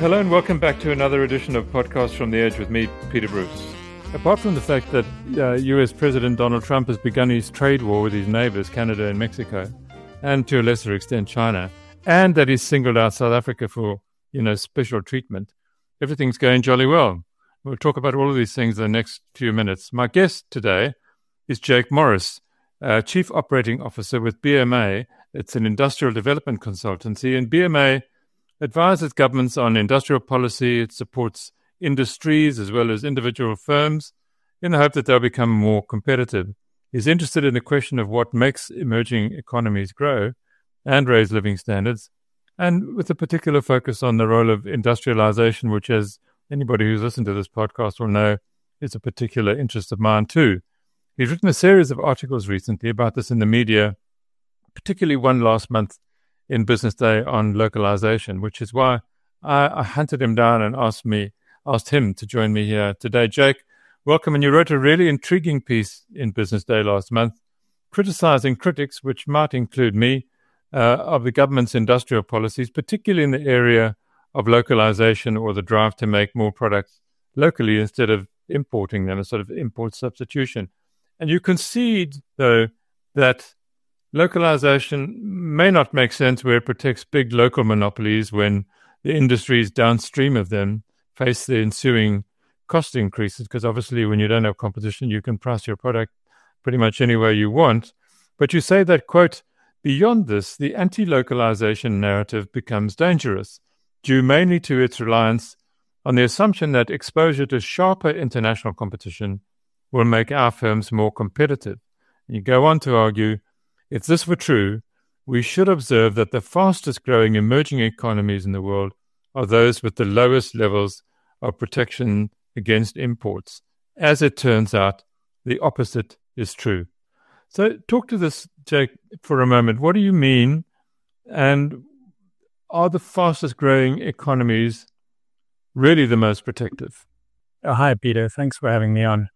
Hello and welcome back to another edition of Podcast from the Edge with me, Peter Bruce. Apart from the fact that US President Donald Trump has begun his trade war with his neighbors, Canada and Mexico, and to a lesser extent China, and that he's singled out South Africa for, special treatment, everything's going jolly well. We'll talk about all of these things in the next few minutes. My guest today is Jake Morris, Chief Operating Officer with BMA. It's an industrial development consultancy, and BMA advises governments on industrial policy. It supports industries as well as individual firms in the hope that they'll become more competitive. He's interested in the question of what makes emerging economies grow and raise living standards, and with a particular focus on the role of industrialization, which, as anybody who's listened to this podcast will know, is a particular interest of mine too. He's written a series of articles recently about this in the media, particularly one last month in Business Day on localization, which is why I hunted him down and asked him to join me here today. Jake, welcome. And you wrote a really intriguing piece in Business Day last month, criticizing critics, which might include me, of the government's industrial policies, particularly in the area of localization or the drive to make more products locally instead of importing them, a sort of import substitution. And you concede, though, that localization may not make sense where it protects big local monopolies when the industries downstream of them face the ensuing cost increases, because obviously when you don't have competition, you can price your product pretty much any way you want. But you say that, quote, beyond this, the anti-localization narrative becomes dangerous, due mainly to its reliance on the assumption that exposure to sharper international competition will make our firms more competitive. And you go on to argue, if this were true, we should observe that the fastest growing emerging economies in the world are those with the lowest levels of protection against imports. As it turns out, the opposite is true. So talk to this, Jake, for a moment. What do you mean? And are the fastest growing economies really the most protective? Oh, hi, Peter. Thanks for having me on.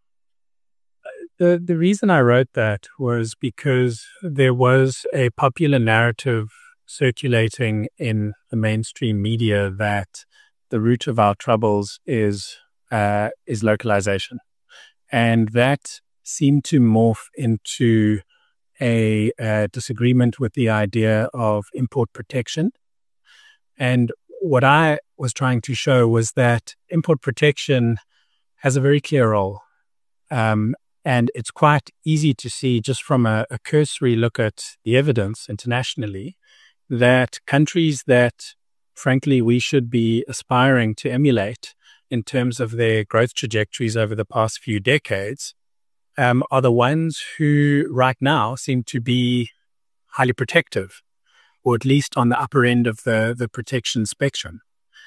The reason I wrote that was because there was a popular narrative circulating in the mainstream media that the root of our troubles is localization. And that seemed to morph into a disagreement with the idea of import protection. And what I was trying to show was that import protection has a very clear role. And it's quite easy to see just from a cursory look at the evidence internationally that countries that, frankly, we should be aspiring to emulate in terms of their growth trajectories over the past few decades are the ones who right now seem to be highly protective, or at least on the upper end of the protection spectrum.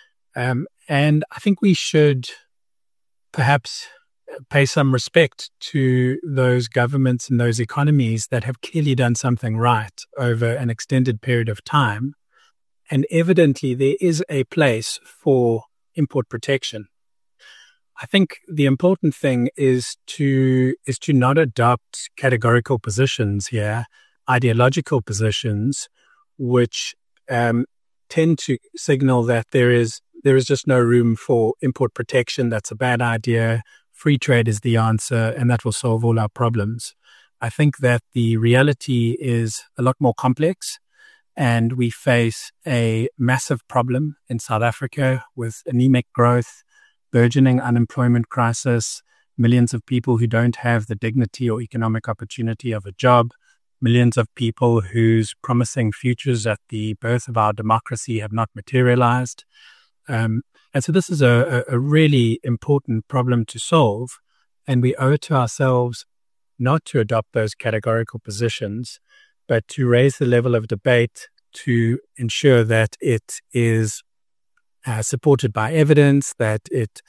And I think we should perhaps pay some respect to those governments and those economies that have clearly done something right over an extended period of time. And evidently, there is a place for import protection. I think the important thing is to not adopt categorical positions here, ideological positions, which tend to signal that there is just no room for import protection. That's a bad idea. Free trade is the answer, and that will solve all our problems. I think that the reality is a lot more complex, and we face a massive problem in South Africa with anemic growth, burgeoning unemployment crisis, millions of people who don't have the dignity or economic opportunity of a job, millions of people whose promising futures at the birth of our democracy have not materialized. And so this is a really important problem to solve, and we owe it to ourselves not to adopt those categorical positions, but to raise the level of debate to ensure that it is supported by evidence, that it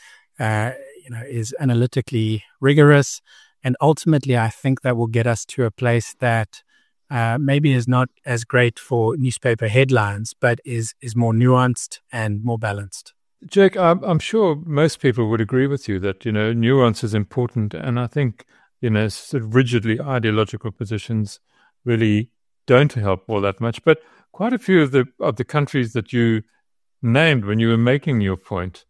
is analytically rigorous, and ultimately I think that will get us to a place that maybe is not as great for newspaper headlines, but is more nuanced and more balanced. Jake, I'm sure most people would agree with you that, nuance is important. And I think, sort of rigidly ideological positions really don't help all that much. But quite a few of the countries that you named when you were making your point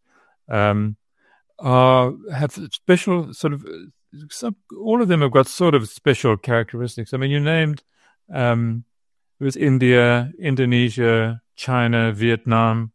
have special sort of all of them have got sort of special characteristics. I mean, you named it was India, Indonesia, China, Vietnam.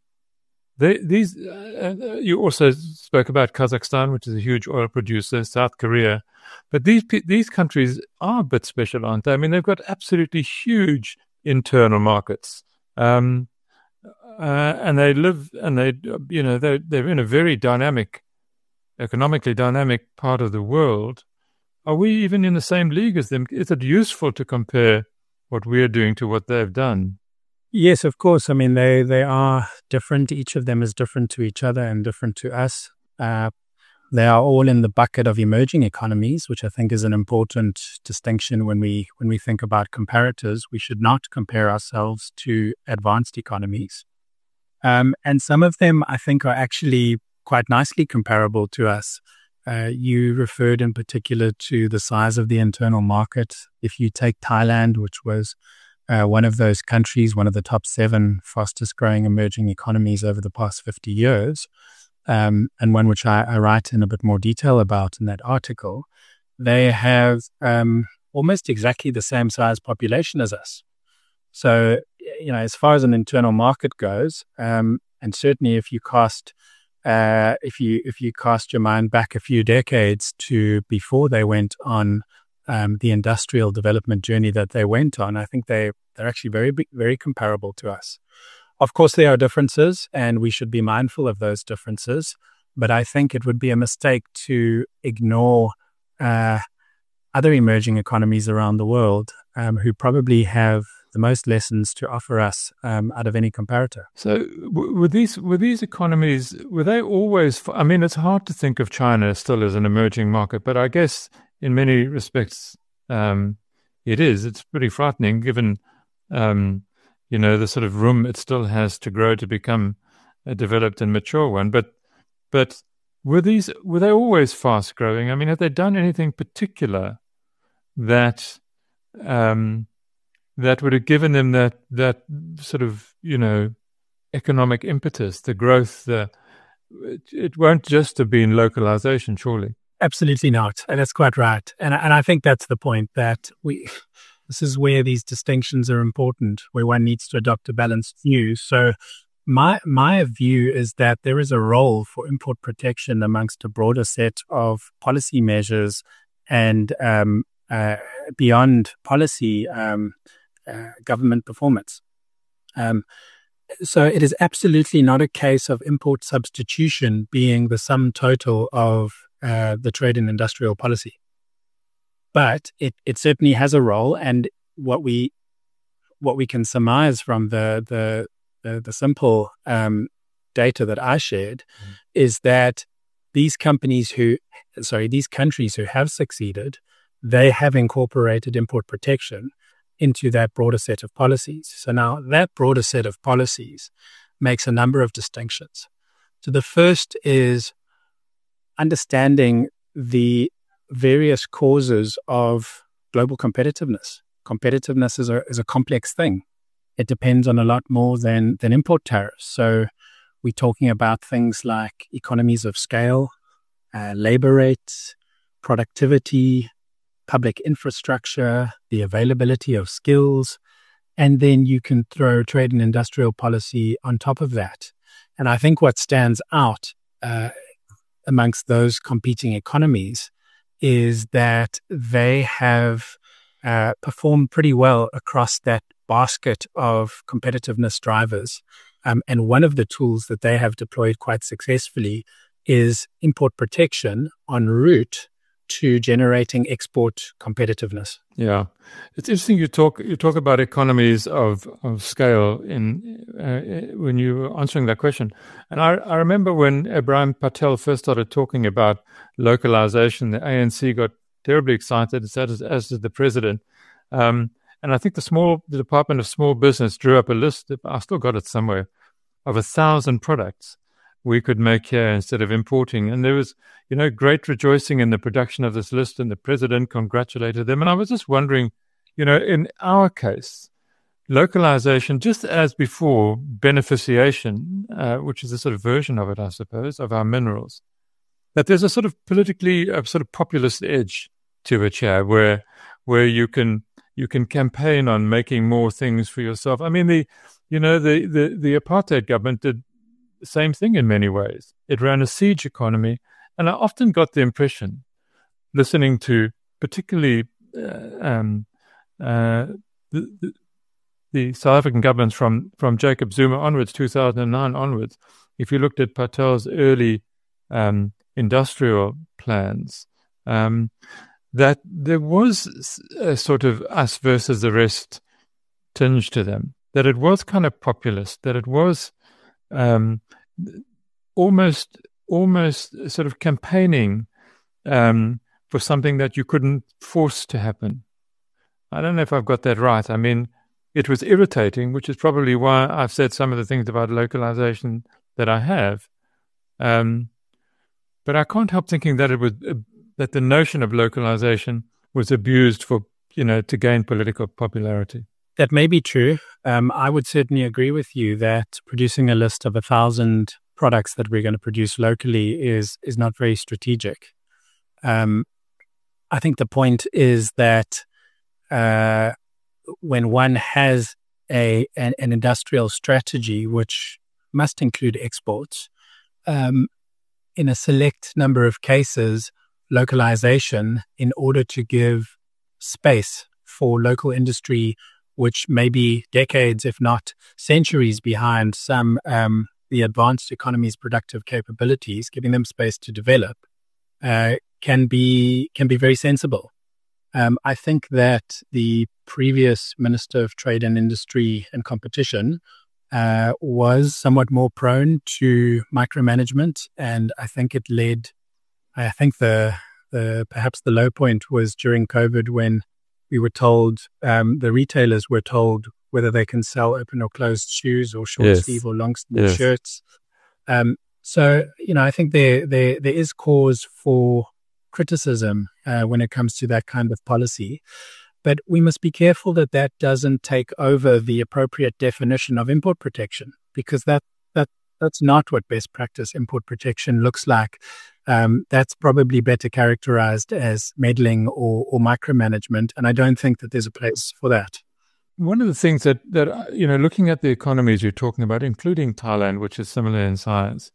You also spoke about Kazakhstan, which is a huge oil producer, South Korea, but these countries are a bit special, aren't they? I mean, they've got absolutely huge internal markets, and they live and they're in a very economically dynamic part of the world. Are we even in the same league as them? Is it useful to compare what we're doing to what they've done? Yes, of course. I mean, they are different. Each of them is different to each other and different to us. They are all in the bucket of emerging economies, which I think is an important distinction when we think about comparators. We should not compare ourselves to advanced economies. And some of them, I think, are actually quite nicely comparable to us. You referred in particular to the size of the internal market. If you take Thailand, which was one of those countries, one of the top 7 fastest growing emerging economies over the past 50 years, and one which I write in a bit more detail about in that article, they have almost exactly the same size population as us. So, as far as an internal market goes, and certainly if you cast your mind back a few decades to before they went on the industrial development journey that they went on, I think they're actually very, very comparable to us. Of course, there are differences, and we should be mindful of those differences. But I think it would be a mistake to ignore other emerging economies around the world who probably have the most lessons to offer us out of any comparator. So were these economies, were they always, I mean, it's hard to think of China still as an emerging market, but I guess in many respects it is. It's pretty frightening given, the sort of room it still has to grow to become a developed and mature one. But were they always fast growing? I mean, have they done anything particular that would have given them that sort of, economic impetus, the growth? It won't just have been localization, surely. Absolutely not. And that's quite right. And I think that's the point, that this is where these distinctions are important, where one needs to adopt a balanced view. So my view is that there is a role for import protection amongst a broader set of policy measures and beyond policy, government performance. So it is absolutely not a case of import substitution being the sum total of the trade and industrial policy. But it certainly has a role, and what we can surmise from the simple data that I shared is that these countries who have succeeded, they have incorporated import protection into that broader set of policies. So now that broader set of policies makes a number of distinctions. So the first is understanding the various causes of global competitiveness. Competitiveness is a complex thing. It depends on a lot more than import tariffs. So we're talking about things like economies of scale, labor rates, productivity, public infrastructure, the availability of skills, and then you can throw trade and industrial policy on top of that. And I think what stands out amongst those competing economies is that they have performed pretty well across that basket of competitiveness drivers. And one of the tools that they have deployed quite successfully is import protection en route to generating export competitiveness. Yeah, it's interesting you talk about economies of scale when you were answering that question. And I remember when Ibrahim Patel first started talking about localization, the ANC got terribly excited, as did the president. And I think the Department of Small Business drew up a list, I still got it somewhere, of 1,000 products we could make here instead of importing. And there was, great rejoicing in the production of this list, and the president congratulated them. And I was just wondering, in our case, localization, just as before, beneficiation, which is a sort of version of it, I suppose, of our minerals, that there's a sort of populist edge to it here, where you can campaign on making more things for yourself. I mean, the apartheid government did the same thing in many ways. It ran a siege economy, and I often got the impression, listening to particularly the South African governments from Jacob Zuma onwards, 2009 onwards, if you looked at Patel's early industrial plans, that there was a sort of us versus the rest tinge to them, that it was kind of populist, that it was almost sort of campaigning for something that you couldn't force to happen. I don't know if I've got that right. I mean, it was irritating, which is probably why I've said some of the things about localization that I have. But I can't help thinking that it was that the notion of localization was abused for, to gain political popularity. That may be true. I would certainly agree with you that producing a list of 1,000 products that we're going to produce locally is not very strategic. I think the point is that when one has an industrial strategy, which must include exports, in a select number of cases, localization, in order to give space for local industry, which may be decades, if not centuries behind some the advanced economy's productive capabilities, giving them space to develop, can be very sensible. I think that the previous Minister of Trade and Industry and Competition was somewhat more prone to micromanagement, and I think it led. I think the perhaps the low point was during COVID, when we were told, the retailers were told whether they can sell open or closed shoes or short sleeve or long sleeve shirts. So I think there is cause for criticism when it comes to that kind of policy. But we must be careful that doesn't take over the appropriate definition of import protection, because that's not what best practice import protection looks like. That's probably better characterized as meddling or micromanagement, and I don't think that there's a place for that. One of the things that looking at the economies you're talking about, including Thailand, which is similar in size,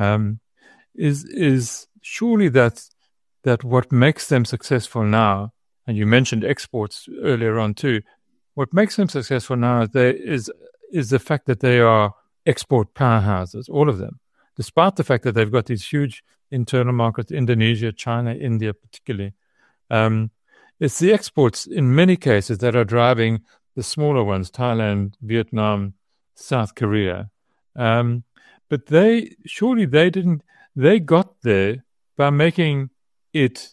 is surely that what makes them successful now, and you mentioned exports earlier on too, what makes them successful now is the fact that they are export powerhouses, all of them, despite the fact that they've got these huge internal markets, Indonesia, China, India particularly. It's the exports in many cases that are driving the smaller ones, Thailand, Vietnam, South Korea. But they got there by making it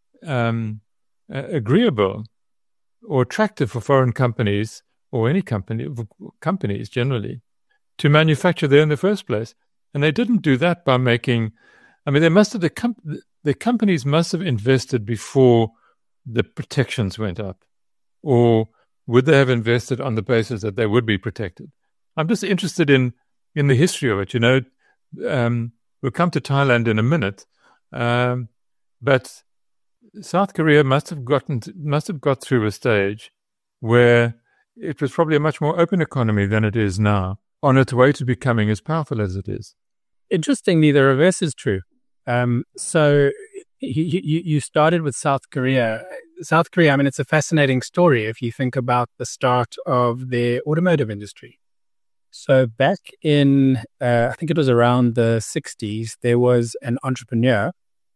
agreeable or attractive for foreign companies, or any companies generally, to manufacture there in the first place. And they didn't do that by making, the companies must have invested before the protections went up, or would they have invested on the basis that they would be protected? I'm just interested in the history of it. We'll come to Thailand in a minute, but South Korea must have got through a stage where it was probably a much more open economy than it is now, on its way to becoming as powerful as it is. Interestingly, the reverse is true. So you started with South Korea. South Korea, it's a fascinating story if you think about the start of the automotive industry. So back in, I think it was around the 60s, there was an entrepreneur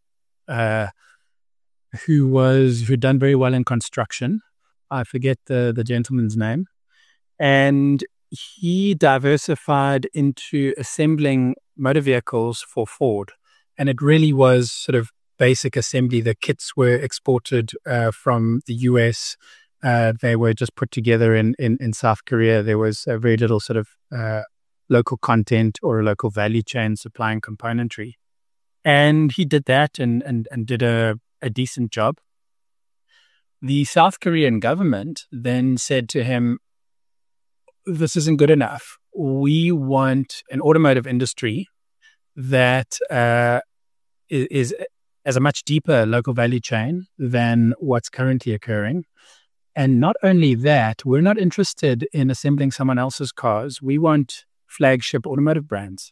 who'd done very well in construction. I forget the gentleman's name. And he diversified into assembling motor vehicles for Ford. And it really was sort of basic assembly. The kits were exported from the US. They were just put together in South Korea. There was very little sort of local content or a local value chain supplying componentry. And he did that and did a decent job. The South Korean government then said to him, this isn't good enough. We want an automotive industry that is as a much deeper local value chain than what's currently occurring. And not only that, we're not interested in assembling someone else's cars. We want flagship automotive brands.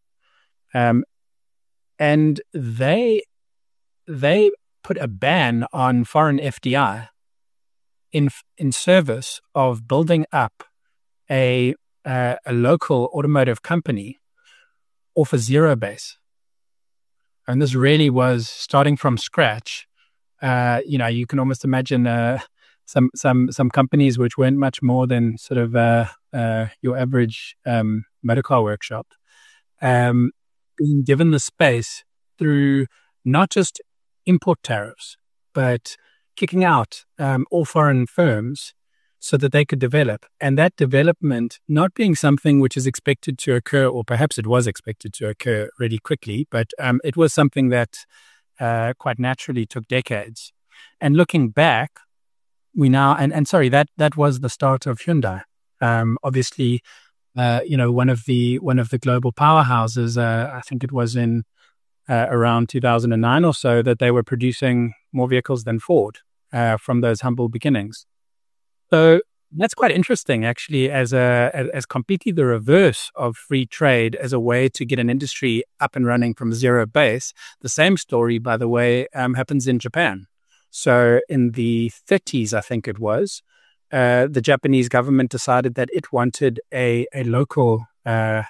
And they put a ban on foreign FDI in service of building up a local automotive company off a zero base. And this really was starting from scratch. You can almost imagine some companies which weren't much more than sort of your average motor car workshop, being given the space through not just import tariffs, but kicking out all foreign firms so that they could develop. And that development not being something which is expected to occur, or perhaps it was expected to occur really quickly, but it was something that quite naturally took decades. And looking back, we now, that was the start of Hyundai. Obviously, one of the global powerhouses, I think it was in around 2009 or so, that they were producing more vehicles than Ford from those humble beginnings. So that's quite interesting, actually, as completely the reverse of free trade as a way to get an industry up and running from zero base. The same story, by the way, happens in Japan. So in the 30s, I think it was, the Japanese government decided that it wanted a local car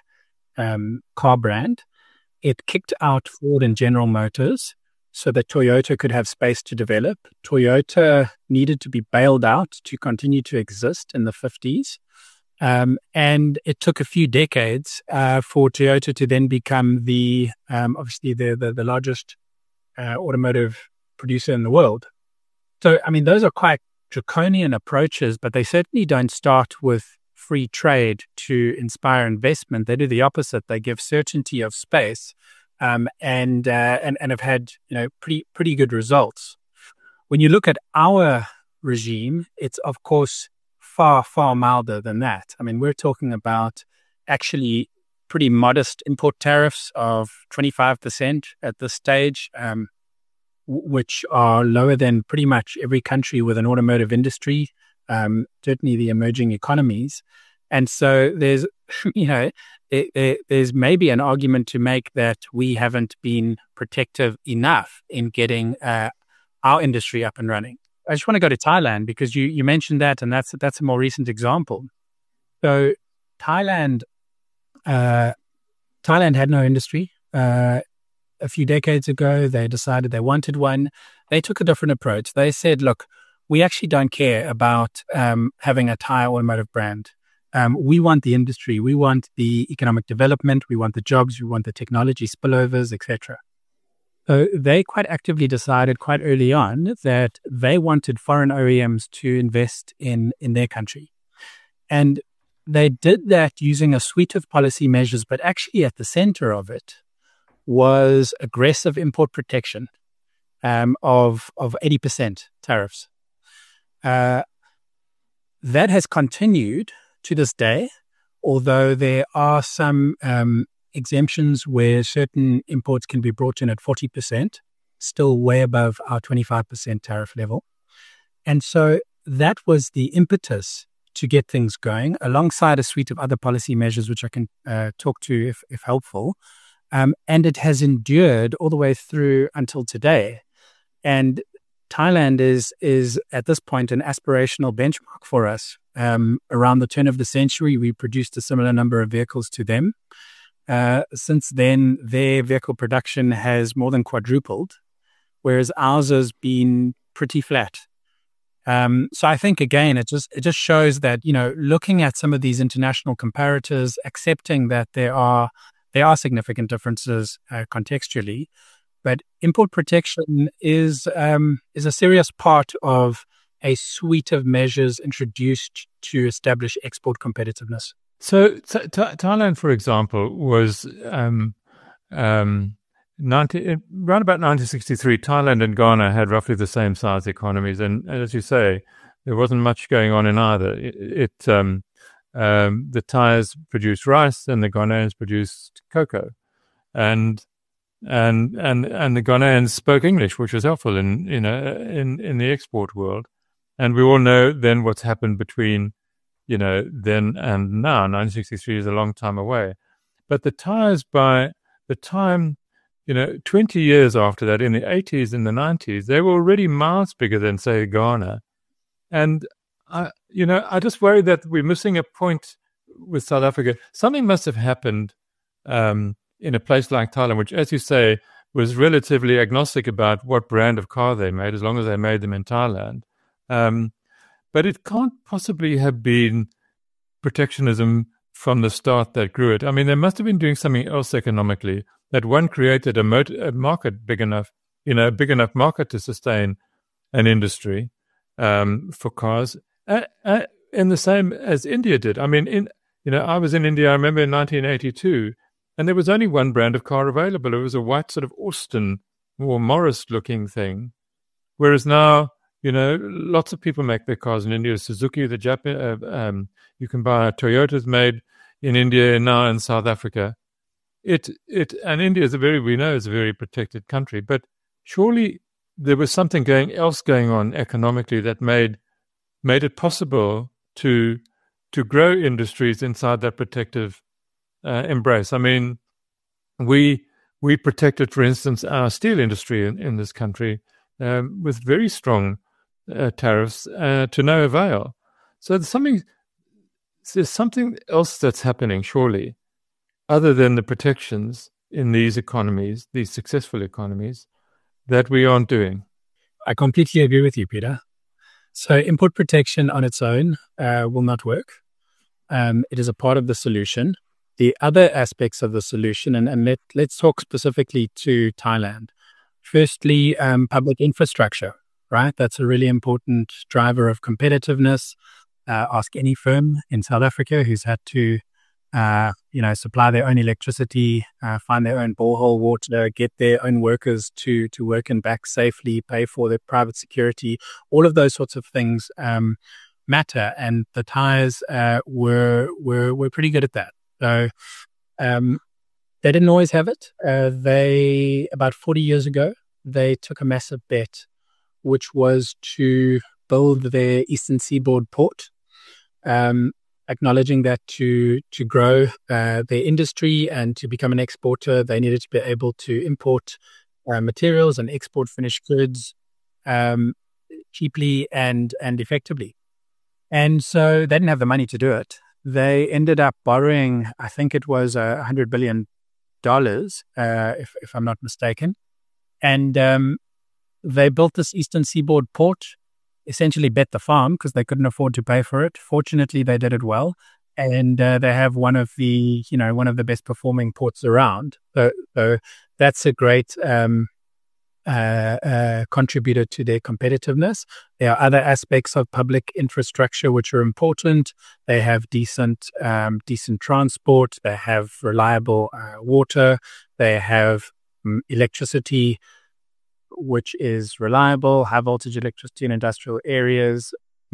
brand. It kicked out Ford and General Motors so that Toyota could have space to develop. Toyota needed to be bailed out to continue to exist in the 50s. And it took a few decades for Toyota to then become obviously the largest automotive producer in the world. So, I mean, those are quite draconian approaches, but they certainly don't start with free trade to inspire investment. They do the opposite. They give certainty of space, and have had pretty good results. When you look at our regime, it's of course far milder than that. I mean, we're talking about actually pretty modest import tariffs of 25% at this stage, which are lower than pretty much every country with an automotive industry, certainly the emerging economies. And so there's, there's maybe an argument to make that we haven't been protective enough in getting our industry up and running. I just want to go to Thailand because you mentioned that, and that's a more recent example. So Thailand had no industry. A few decades ago, they decided they wanted one. They took a different approach. They said, look, we actually don't care about having a Thai automotive brand. We want the industry. We want the economic development. We want the jobs. We want the technology spillovers, etc. So they quite actively decided quite early on that they wanted foreign OEMs to invest in their country. And they did that using a suite of policy measures, but actually at the center of it was aggressive import protection of 80% tariffs. That has continued to this day, although there are some exemptions where certain imports can be brought in at 40%, still way above our 25% tariff level. And so that was the impetus to get things going, alongside a suite of other policy measures, which I can talk to if helpful. And it has endured all the way through until today. And Thailand is at this point an aspirational benchmark for us. Around the turn of the century, we produced a similar number of vehicles to them. Since then, their vehicle production has more than quadrupled, whereas ours has been pretty flat. So I think, again, it just shows that, looking at some of these international comparators, accepting that there are significant differences contextually, but import protection is a serious part of a suite of measures introduced to establish export competitiveness. So Thailand, for example, was around about 1963. Thailand and Ghana had roughly the same size economies, and as you say, there wasn't much going on in either. The Thais produced rice, and the Ghanaians produced cocoa, and the Ghanaians spoke English, which was helpful in the export world. And we all know then what's happened between then and now. 1963 is a long time away, but the Thais, by the time 20 years after that, in the 80s and the 90s, they were already miles bigger than, say, Ghana. And I just worry that we're missing a point with South Africa. Something must have happened in a place like Thailand, which, as you say, was relatively agnostic about what brand of car they made, as long as they made them in Thailand. But it can't possibly have been protectionism from the start that grew it. I mean, they must have been doing something else economically, that one created a market big enough market to sustain an industry for cars, and the same as India did. I mean, I was in India, I remember in 1982, and there was only one brand of car available. It was a white sort of Austin or Morris-looking thing, whereas now, lots of people make their cars in India. Suzuki, you can buy Toyotas made in India and now in South Africa. And India is a very protected country, but surely there was something else going on economically that made it possible to grow industries inside that protective embrace. I mean, we protected, for instance, our steel industry in this country with very strong tariffs to no avail. So there's something else that's happening, surely, other than the protections in these economies, these successful economies, that we aren't doing. I completely agree with you, Peter. So import protection on its own will not work. It is a part of the solution. The other aspects of the solution, and let's talk specifically to Thailand. Firstly, public infrastructure, right? That's a really important driver of competitiveness. Ask any firm in South Africa who's had to supply their own electricity, find their own borehole water, get their own workers to work and back safely, pay for their private security. All of those sorts of things matter, and the Thais were pretty good at that. So they didn't always have it. About 40 years ago, they took a massive bet, which was to build their Eastern Seaboard port. Acknowledging that to grow their industry and to become an exporter, they needed to be able to import materials and export finished goods cheaply and effectively. And so they didn't have the money to do it. They ended up borrowing, I think it was $100 billion, if I'm not mistaken. And they built this Eastern Seaboard port, essentially bet the farm because they couldn't afford to pay for it. Fortunately, they did it well, and they have one of the best performing ports around. So that's a great contributor to their competitiveness. There are other aspects of public infrastructure which are important. They have decent transport. They have reliable water. They have electricity, which is reliable, high voltage electricity in industrial areas.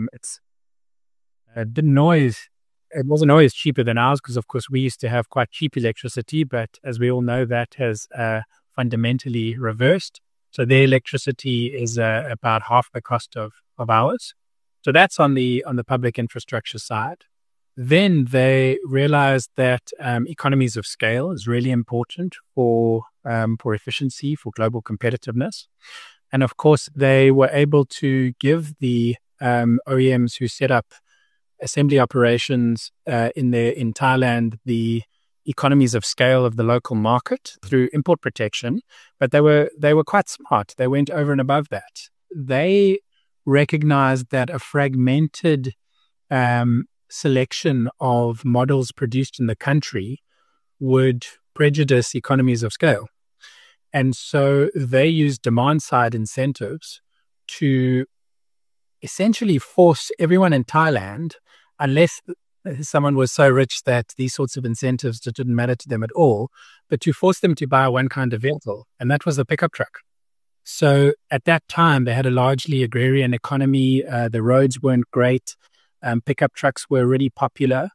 It wasn't always cheaper than ours because, of course, we used to have quite cheap electricity, but as we all know, that has fundamentally reversed. So their electricity is about half the cost of ours. So that's on the public infrastructure side. Then they realized that economies of scale is really important for efficiency, for global competitiveness. And of course, they were able to give the OEMs who set up assembly operations in Thailand the economies of scale of the local market through import protection. But they were quite smart. They went over and above that. They recognized that a fragmented selection of models produced in the country would prejudice economies of scale. And so they used demand-side incentives to essentially force everyone in Thailand, unless someone was so rich that these sorts of incentives didn't matter to them at all, but to force them to buy one kind of vehicle, and that was the pickup truck. So at that time, they had a largely agrarian economy. The roads weren't great. Pickup trucks were really popular.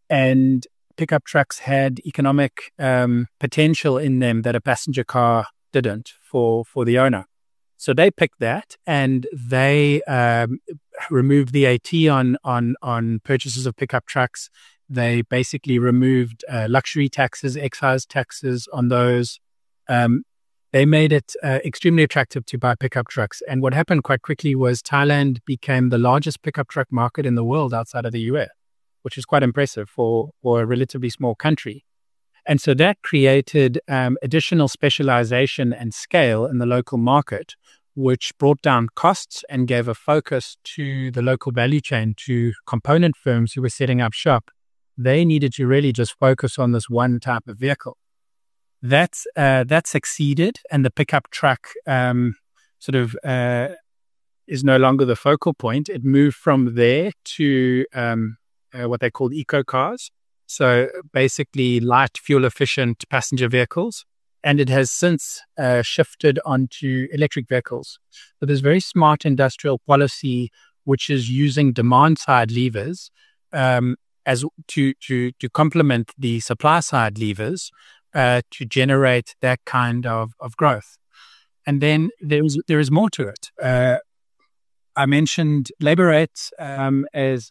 and pickup trucks had economic potential in them that a passenger car didn't for the owner. So they picked that, and they removed VAT on purchases of pickup trucks. They basically removed luxury taxes, excise taxes on those. They made it extremely attractive to buy pickup trucks. And what happened quite quickly was Thailand became the largest pickup truck market in the world outside of the US, which is quite impressive for a relatively small country. And so that created additional specialization and scale in the local market, which brought down costs and gave a focus to the local value chain, to component firms who were setting up shop. They needed to really just focus on this one type of vehicle. That succeeded, and the pickup truck is no longer the focal point. It moved from there to what they called eco cars. So basically light, fuel-efficient passenger vehicles. And it has since shifted onto electric vehicles. So there's very smart industrial policy, which is using demand-side levers as to complement the supply-side levers to generate that kind of growth. And then there is more to it. I mentioned labor rates as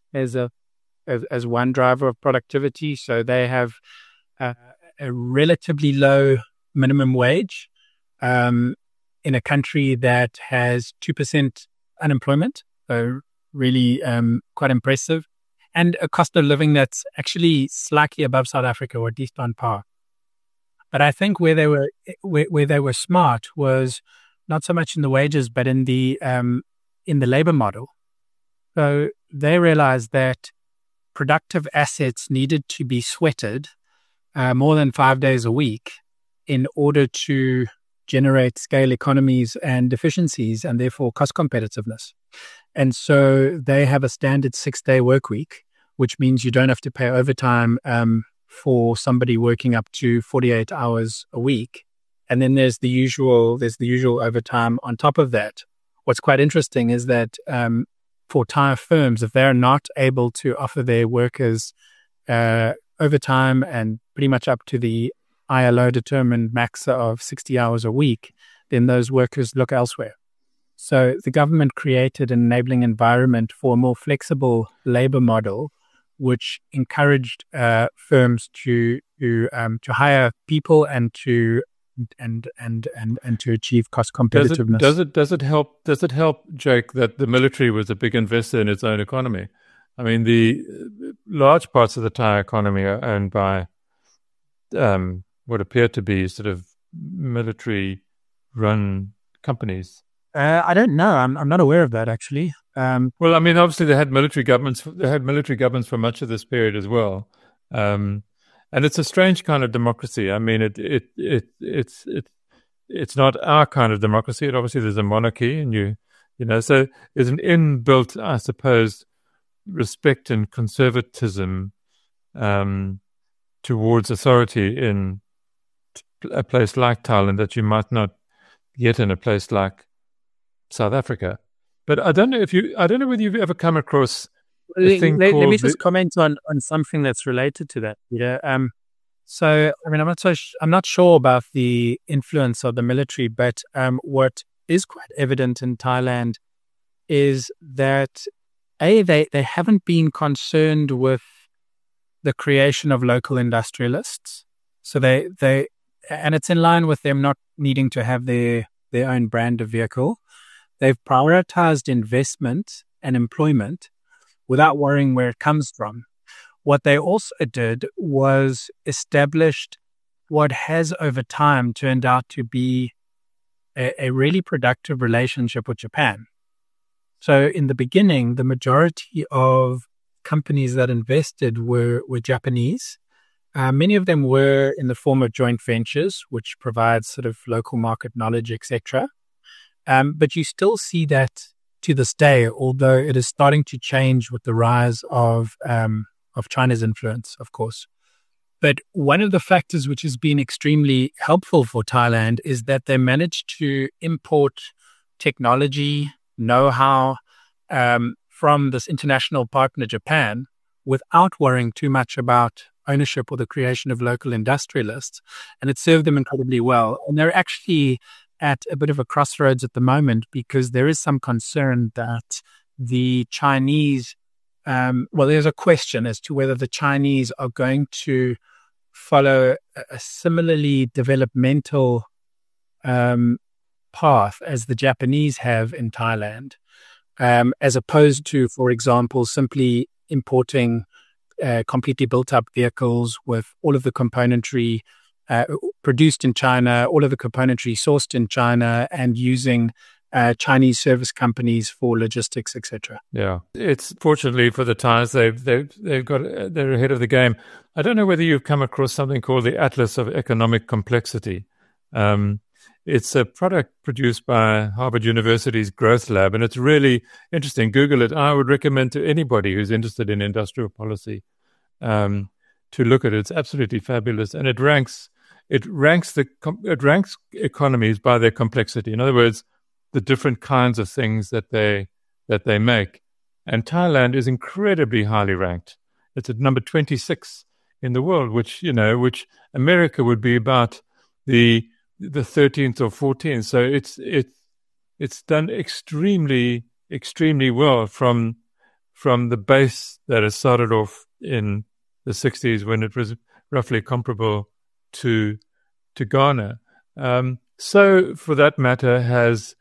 one driver of productivity. So they have a relatively low minimum wage in a country that has 2% unemployment. So really quite impressive. And a cost of living that's actually slightly above South Africa, or at least on par. But I think where they were smart was not so much in the wages, but in the labor model. So they realized that productive assets needed to be sweated more than 5 days a week in order to generate scale economies and efficiencies, and therefore cost competitiveness. And so they have a standard 6-day work week, which means you don't have to pay overtime for somebody working up to 48 hours a week. And then there's the usual overtime on top of that. What's quite interesting is that for tire firms, if they're not able to offer their workers overtime and pretty much up to the ILO determined max of 60 hours a week, then those workers look elsewhere. So the government created an enabling environment for a more flexible labor model, which encouraged firms to hire people and to achieve cost competitiveness. Does it help, Jake, that the military was a big investor in its own economy? I mean, the large parts of the Thai economy are owned by what appear to be sort of military-run companies. I don't know. I'm not aware of that, actually. Well, I mean, obviously they had military governments. They had military governments for much of this period as well, and it's a strange kind of democracy. I mean, it's not our kind of democracy. Obviously, there's a monarchy, and so there's an inbuilt, I suppose, respect and conservatism towards authority in a place like Thailand that you might not get in a place like South Africa. But I don't know whether you've ever come across a thing called... Let me just comment on something that's related to that, Peter. So, I mean, I'm not sure about the influence of the military, but what is quite evident in Thailand is that they haven't been concerned with the creation of local industrialists. So and it's in line with them not needing to have their own brand of vehicle. They've prioritized investment and employment without worrying where it comes from. What they also did was established what has over time turned out to be a really productive relationship with Japan. So in the beginning, the majority of companies that invested were Japanese. Many of them were in the form of joint ventures, which provides sort of local market knowledge, etc. But you still see that to this day, although it is starting to change with the rise of China's influence, of course. But one of the factors which has been extremely helpful for Thailand is that they managed to import technology, know-how from this international partner, Japan, without worrying too much about ownership or the creation of local industrialists. And it served them incredibly well. And they're actually at a bit of a crossroads at the moment because there is some concern that the Chinese, there's a question as to whether the Chinese are going to follow a similarly developmental path as the Japanese have in Thailand, as opposed to, for example, simply importing completely built-up vehicles with all of the componentry produced in China, all of the componentry sourced in China, and using Chinese service companies for logistics, etc. Yeah, it's fortunately for the Thais, they're ahead of the game. I don't know whether you've come across something called the Atlas of Economic Complexity. It's a product produced by Harvard University's Growth Lab, and it's really interesting. Google it. I would recommend to anybody who's interested in industrial policy to look at it. It's absolutely fabulous, and it ranks economies by their complexity. In other words, the different kinds of things that they make. And Thailand is incredibly highly ranked. It's at number 26 in the world, which America would be about the 13th or 14th. So it's done extremely, extremely well from the base that it started off in the 60s when it was roughly comparable to Ghana. So for that matter has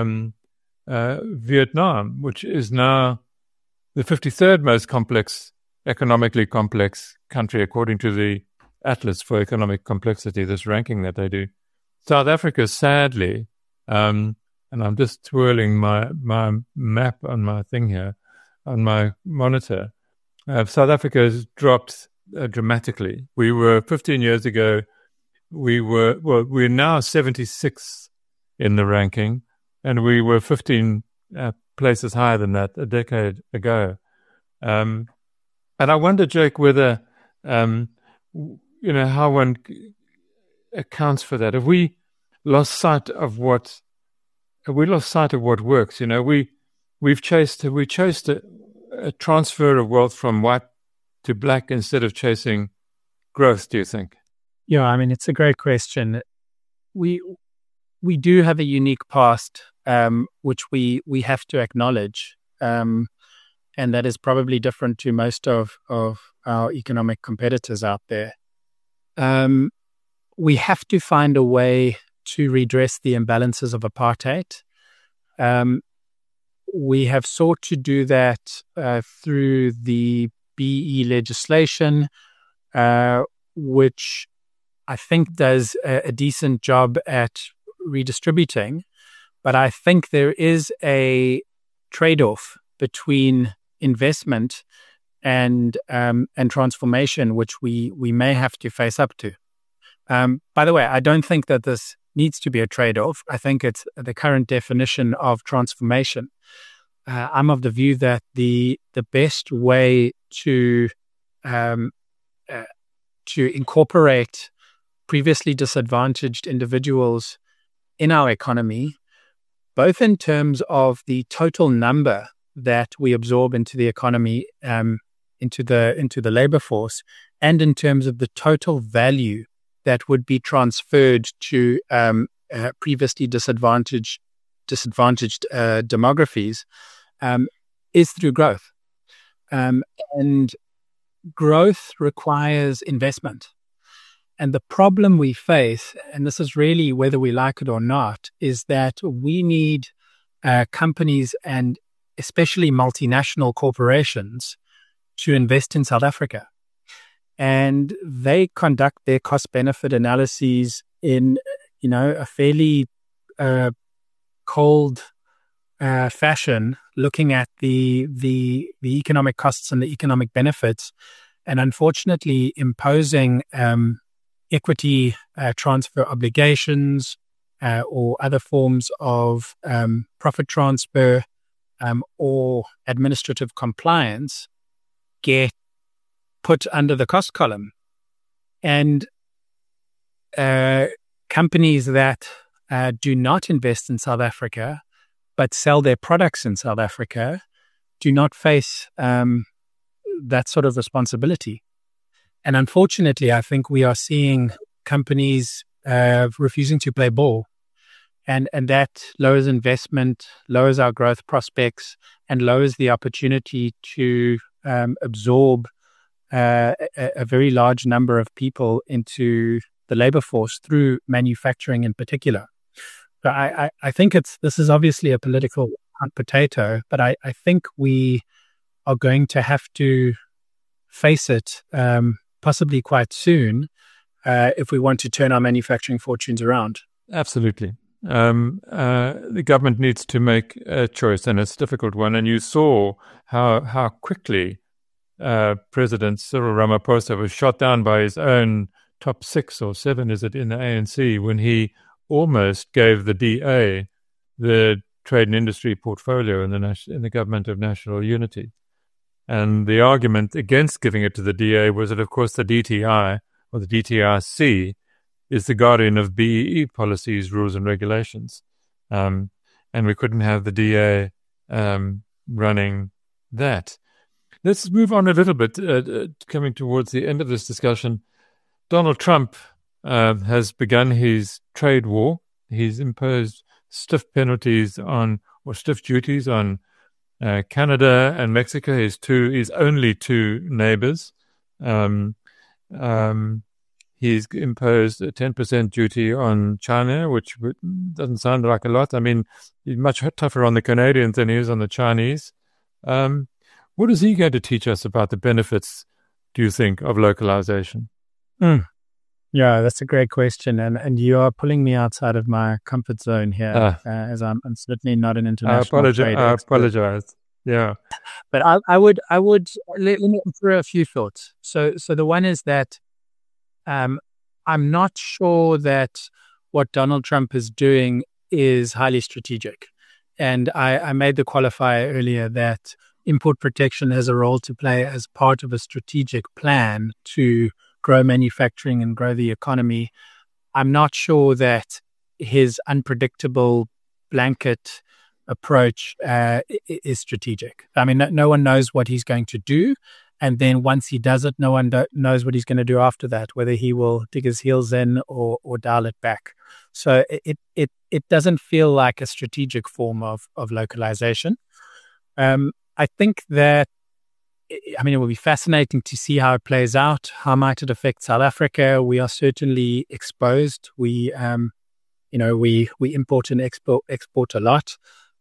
Vietnam, which is now the 53rd most economically complex country according to the Atlas for Economic Complexity, this ranking that they do. South Africa, sadly, and I'm just twirling my map on my thing here, on my monitor. South Africa has dropped dramatically. We were 15 years ago. We're now 76th in the ranking, and we were 15 places higher than that a decade ago. And I wonder, Jake, whether how one accounts for that. Have we lost sight of what works? We chased a transfer of wealth from white to black instead of chasing growth. Do you think? Yeah, I mean, it's a great question. We do have a unique past, which we have to acknowledge, and that is probably different to most of our economic competitors out there. We have to find a way to redress the imbalances of apartheid. We have sought to do that through the BE legislation, which I think does a decent job at redistributing. But I think there is a trade-off between investment and transformation, which we may have to face up to. By the way, I don't think that this needs to be a trade-off. I think it's the current definition of transformation. I'm of the view that the best way to incorporate previously disadvantaged individuals in our economy, both in terms of the total number that we absorb into the economy, into the labor force, and in terms of the total value that would be transferred to previously disadvantaged demographies, is through growth. And growth requires investment. And the problem we face, and this is really whether we like it or not, is that we need companies and especially multinational corporations to invest in South Africa. And they conduct their cost-benefit analyses in, a fairly cold fashion, looking at the economic costs and the economic benefits, and unfortunately imposing equity transfer obligations or other forms of profit transfer or administrative compliance get put under the cost column. And companies that do not invest in South Africa but sell their products in South Africa do not face that sort of responsibility. And unfortunately, I think we are seeing companies refusing to play ball. And that lowers investment, lowers our growth prospects, and lowers the opportunity to absorb a very large number of people into the labor force through manufacturing in particular. So I think this is obviously a political hot potato, but I think we are going to have to face it possibly quite soon if we want to turn our manufacturing fortunes around. Absolutely. The government needs to make a choice, and it's a difficult one. And you saw how quickly President Cyril Ramaphosa was shot down by his own top 6 or 7, is it, in the ANC, when he almost gave the DA the trade and industry portfolio in the government of national unity. And the argument against giving it to the DA was that, of course, the DTI or the DTRC is the guardian of BEE policies, rules, and regulations. And we couldn't have the DA running that. Let's move on a little bit, coming towards the end of this discussion. Donald Trump has begun his trade war. He's imposed stiff duties on Canada and Mexico, his only 2 neighbors. He's imposed a 10% duty on China, which doesn't sound like a lot. I mean, he's much tougher on the Canadians than he is on the Chinese. What is he going to teach us about the benefits, do you think, of localization? Yeah, that's a great question. And you are pulling me outside of my comfort zone here, as I'm certainly not an international trader. I apologize. Yeah. But I would let me throw a few thoughts. So the one is that I'm not sure that what Donald Trump is doing is highly strategic. And I made the qualifier earlier that import protection has a role to play as part of a strategic plan to grow manufacturing and grow the economy. I'm not sure that his unpredictable blanket approach is strategic. I mean, no one knows what he's going to do. And then once he does it, no one knows what he's going to do after that, whether he will dig his heels in or dial it back. So it doesn't feel like a strategic form of localization. I think that, I mean, it will be fascinating to see how it plays out. How might it affect South Africa? We are certainly exposed. We import and export a lot.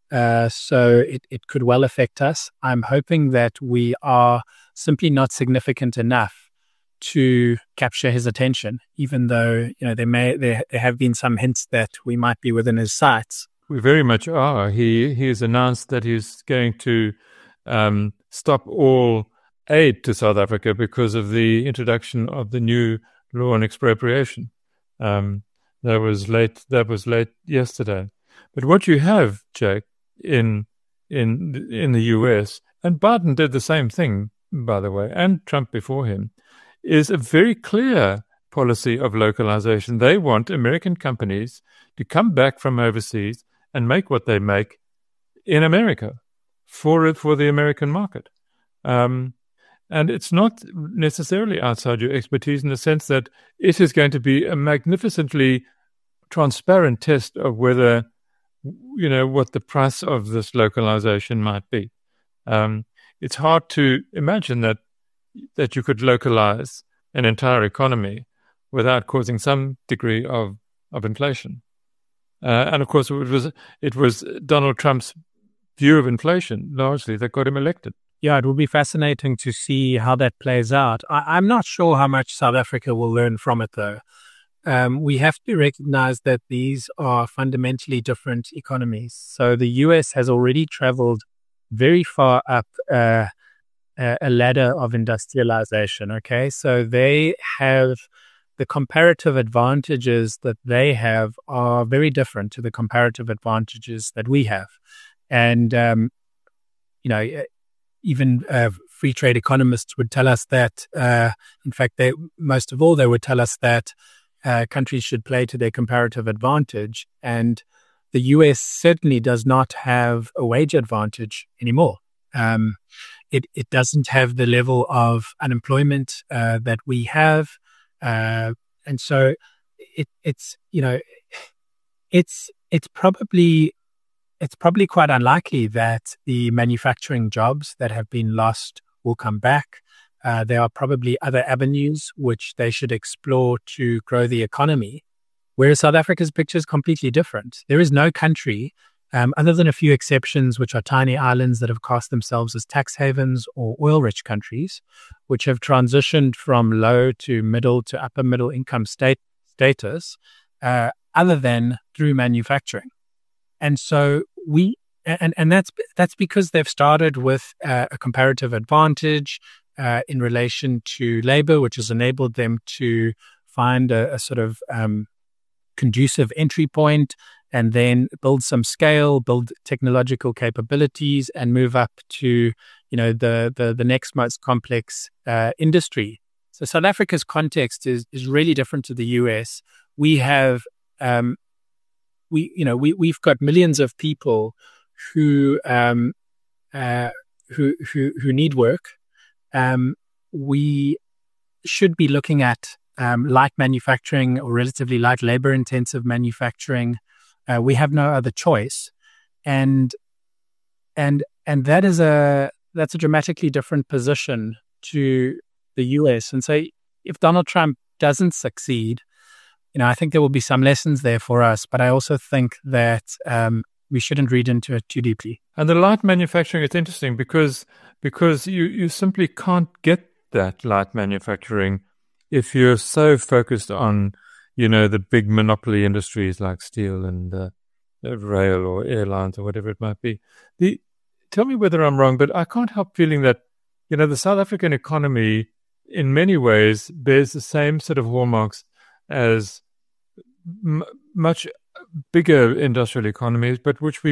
So it could well affect us. I'm hoping that we are simply not significant enough to capture his attention, even though, there have been some hints that we might be within his sights. We very much are. He has announced that he's going to stop all aid to South Africa because of the introduction of the new law on expropriation. That was late yesterday. But what you have, Jake, in the US, and Biden did the same thing, by the way, and Trump before him, is a very clear policy of localization. They want American companies to come back from overseas and make what they make in America for the American market. And it's not necessarily outside your expertise in the sense that it is going to be a magnificently transparent test of whether, what the price of this localization might be. It's hard to imagine that you could localize an entire economy without causing some degree of inflation. And of course, it was Donald Trump's view of inflation largely that got him elected. Yeah, it will be fascinating to see how that plays out. I'm not sure how much South Africa will learn from it, though. We have to recognize that these are fundamentally different economies. So the US has already traveled very far up a ladder of industrialization, okay? So they have the comparative advantages that they have are very different to the comparative advantages that we have. And, even free trade economists would tell us that, in fact, they would tell us that countries should play to their comparative advantage. And the US certainly does not have a wage advantage anymore. It doesn't have the level of unemployment that we have, and so it's probably quite unlikely that the manufacturing jobs that have been lost will come back. There are probably other avenues which they should explore to grow the economy, whereas South Africa's picture is completely different. There is no country, other than a few exceptions, which are tiny islands that have cast themselves as tax havens or oil-rich countries, which have transitioned from low to middle to upper middle income status, other than through manufacturing. And so that's because they've started with a comparative advantage in relation to labor, which has enabled them to find a sort of conducive entry point, and then build some scale, build technological capabilities, and move up to the next most complex industry. So South Africa's context is really different to the US. We have we've got millions of people who need work. We should be looking at light manufacturing or relatively light labor-intensive manufacturing. We have no other choice, and that's a dramatically different position to the US. And so, if Donald Trump doesn't succeed, I think there will be some lessons there for us. But I also think that we shouldn't read into it too deeply. And the light manufacturing is interesting because you simply can't get that light manufacturing if you're so focused on the big monopoly industries like steel and rail or airlines or whatever it might be. Tell me whether I'm wrong, but I can't help feeling that the South African economy in many ways bears the same sort of hallmarks as much bigger industrial economies, but with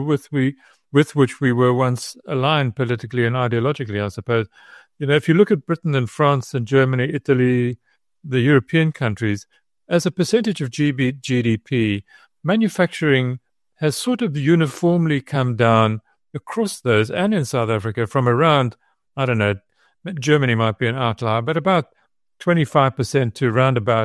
which we were once aligned politically and ideologically, I suppose. If you look at Britain and France and Germany, Italy, the European countries, as a percentage of GDP, manufacturing has sort of uniformly come down across those, and in South Africa, from around, I don't know, Germany might be an outlier, but about 25% to around about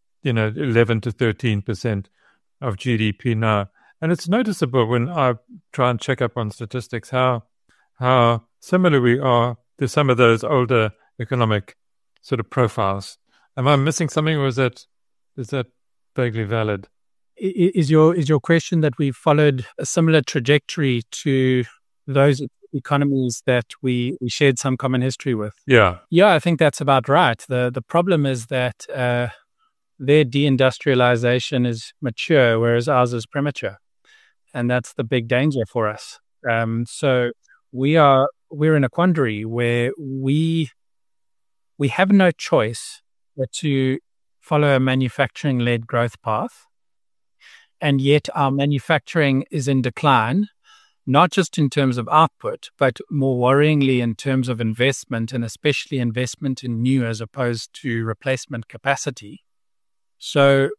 11 to 13% of GDP now. And it's noticeable when I try and check up on statistics how similar we are to some of those older economic sort of profiles. Am I missing something, or is that vaguely valid? Is your question that we've followed a similar trajectory to those economies that we shared some common history with? Yeah, I think that's about right. The problem is that their deindustrialization is mature, whereas ours is premature, and that's the big danger for us. So we're in a quandary where we have no choice but to follow a manufacturing-led growth path, and yet our manufacturing is in decline, not just in terms of output, but more worryingly in terms of investment, and especially investment in new as opposed to replacement capacity. So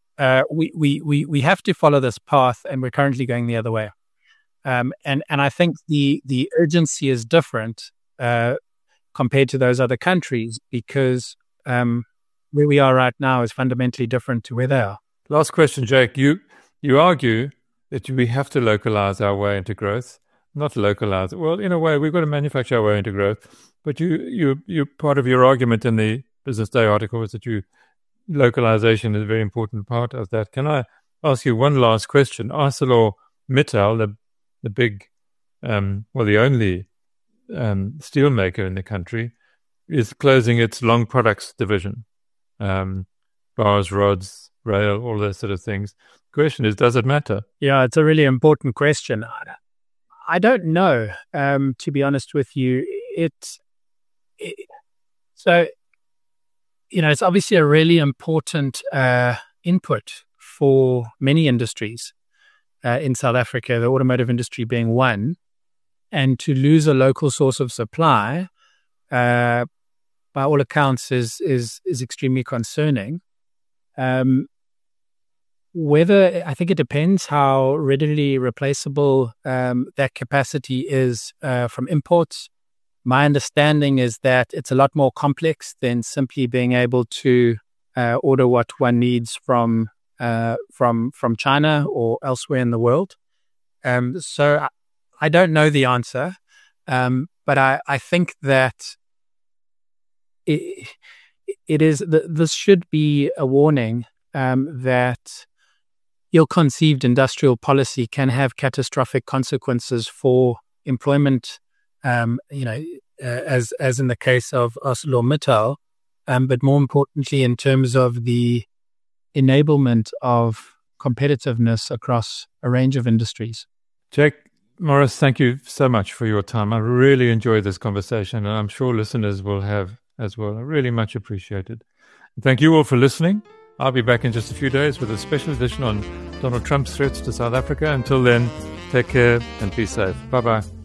we have to follow this path, and we're currently going the other way. And I think the urgency is different compared to those other countries, because where we are right now is fundamentally different to where they are. Last question, Jake. You argue that we have to localize our way into growth. Not localize. Well, in a way, we've got to manufacture our way into growth. But you part of your argument in the Business Day article was that localization is a very important part of that. Can I ask you one last question? ArcelorMittal, the big, the only steelmaker in the country, is closing its long products division. Bars, rods, rail, all those sort of things. The question is, does it matter? Yeah, it's a really important question. I don't know, to be honest with you. So, it's obviously a really important input for many industries in South Africa, the automotive industry being one. And to lose a local source of supply, by all accounts, is extremely concerning. I think it depends how readily replaceable that capacity is from imports. My understanding is that it's a lot more complex than simply being able to order what one needs from China or elsewhere in the world. So I don't know the answer, but I think that it is. This should be a warning that ill-conceived industrial policy can have catastrophic consequences for employment. As in the case of ArcelorMittal, but more importantly, in terms of the enablement of competitiveness across a range of industries. Jake Morris, thank you so much for your time. I really enjoyed this conversation, and I'm sure listeners will have as well. I really much appreciate it. Thank you all for listening. I'll be back in just a few days with a special edition on Donald Trump's threats to South Africa. Until then, take care and be safe. Bye-bye.